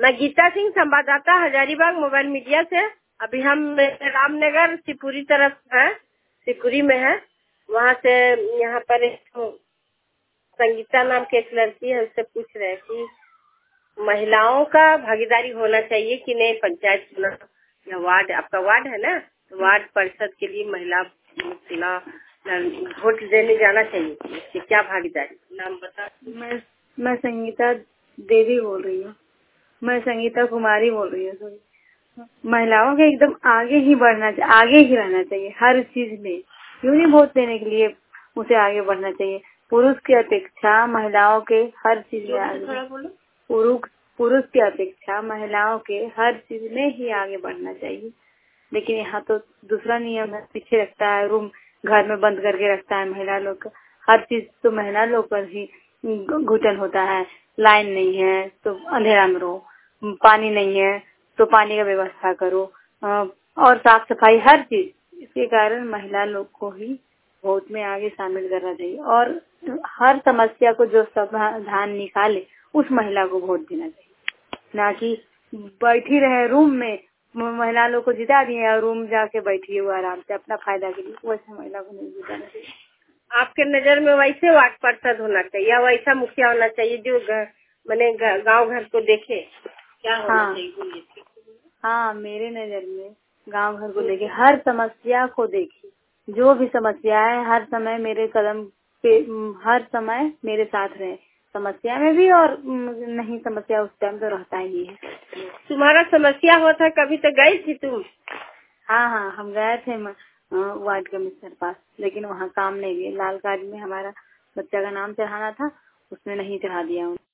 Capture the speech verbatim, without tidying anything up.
मैं गीता सिंह, संवाददाता, Hazaribagh mobile media से। अभी हम रामनगर शिवपुरी तरफ है, शिवपुरी में है। वहाँ से यहाँ पर एक संगीता नाम की एक लड़की है, उससे पूछ रहे कि महिलाओं का भागीदारी होना चाहिए कि नहीं पंचायत चुनाव या वार्ड, आपका वार्ड है ना, तो वार्ड परिषद के लिए महिला चुनाव वोट देने जाना चाहिए, इसकी क्या भागीदारी, नाम बता। मैं मैं संगीता देवी बोल रही हूँ। मैं संगीता कुमारी बोल रही हूँ। सॉरी। महिलाओं के एकदम आगे ही बढ़ना चाहिए, आगे ही रहना चाहिए हर चीज में। क्यों नहीं वोट देने के लिए उसे आगे बढ़ना चाहिए। पुरुष की अपेक्षा महिलाओं के हर चीज में आगे, पुरुष पुरुष की अपेक्षा महिलाओं के हर चीज में ही आगे बढ़ना चाहिए। लेकिन यहाँ तो दूसरा नियम है, पीछे रखता है, रूम घर में बंद करके रखता है महिला लोग का। हर चीज तो महिला लोग पर ही घुटन होता है। लाइन नहीं है तो अंधेरा में रहो, पानी नहीं है तो पानी का व्यवस्था करो, और साफ सफाई हर चीज। इसके कारण महिला लोग को ही वोट में आगे शामिल करना चाहिए और हर समस्या को जो समाधान निकाले उस महिला को वोट देना चाहिए, ना कि बैठी रहे रूम में। महिला लोग को जिता दिए और रूम जाके बैठी है वो आराम से अपना फायदा के लिए, वैसे महिला को नहीं जिताना चाहिए। आपके नजर में वैसे वार्ड पार्षद होना चाहिए या वैसा मुखिया होना चाहिए जो मैंने गांव घर को देखे, क्या होना हाँ, चाहिए? हाँ, मेरे नजर में गांव घर को देखे, हर समस्या को देखे, जो भी समस्या है हर समय मेरे कदम पे, हर समय मेरे साथ रहे, समस्या में भी और नहीं समस्या उस टाइम तो रहता ही है। तुम्हारा समस्या हुआ था कभी तो गई थी तुम? हाँ हाँ, हम गए थे वार्ड कमिश्नर पास, लेकिन वहाँ काम नहीं दिए। लाल कार्ड में हमारा बच्चा का नाम चढ़ाना था, उसने नहीं चढ़ा दिया।